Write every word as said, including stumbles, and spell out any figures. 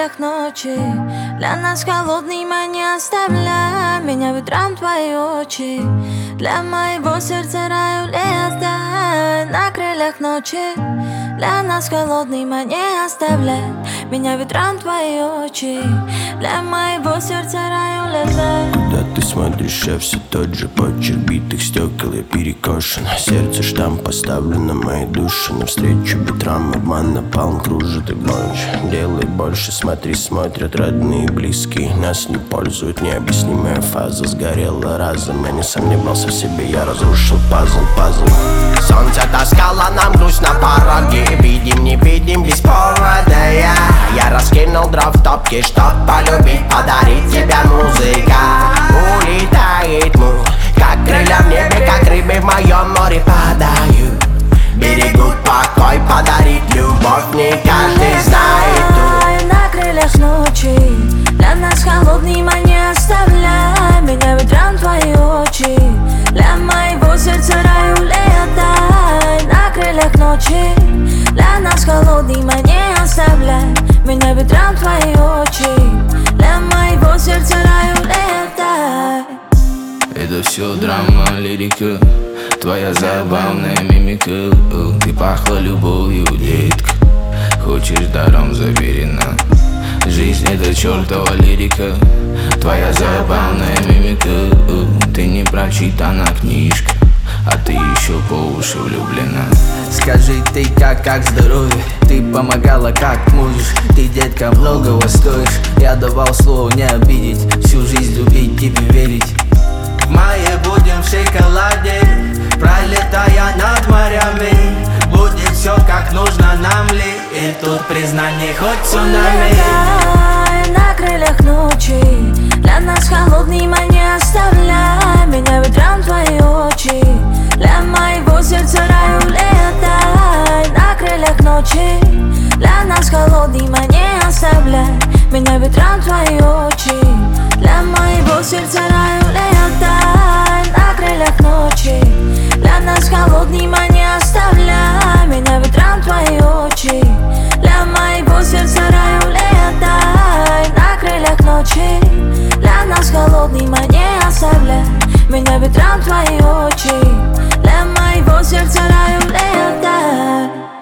крыльях ночи. Для нас холодным, а не оставляй меня ветром твои очи. Для моего сердца раю летай на крыльях ночи. Для нас холодным, а не оставляй меня ветром твои очи. Для моего сердца раю летай. Куда ты смотришь, я все тот же почерк битых стекол, я перекошен. Сердце штамп поставлен на моей душе. Навстречу ветрам обман напалм кружит и больше. Делай больше, смотри, смотрят родные и близкие. Нас не пользует необъяснимая фаза. Сгорела разом, я не сомневался в себе, я разрушил пазл, пазл. Солнце таскало нам грусть на пороге. Видим, не видим, без повода я Я раскинул дров в топке, чтоб полюбить, подарить тебе музыка. Улетает мух, как крылья в небе, как рыбы в моем море падают. Берегут покой, подарить любовь не каждый знает тут. На крыльях ночи, для нас холодным, а не оставляй меня ветром твои очи. Для моего сердца раю летай на крыльях ночи. Для нас холодным, а не оставляй меня ветром твои очи. Для моего сердца раю летай. Это все драма, лирика, твоя забавная мимика. Ты пахла любовью, детка, хочешь даром заверена. Жизнь это чертова лирика, твоя забавная мимика. Ты не прочитана книжка, а ты еще по уши влюблена. Скажи ты как, как здоровье? Ты помогала как можешь. Ты, детка, многого стоишь. Я давал слово не обидеть, всю жизнь любить, тебе верить. В мае будем в шоколаде, пролетая над морями. Будет все как нужно нам ли, и тут признание хоть цунами. Улетай на крыльях ночи. Для нас холодным, а не оставляй меня ветром твои очи. Для моего сердца раю летай на крыльях ночи. Для нас холодным, а не оставляй меня ветром твои очи. Для моего сердца раю летай на крыльях ночи. Для нас холодным, а не оставляй меня ветром твои очи. Для моего сердца раю летай на крыльях ночи. Для нас холодным, а не оставляй меня ветром твои очи. Для моего сердца раю летай.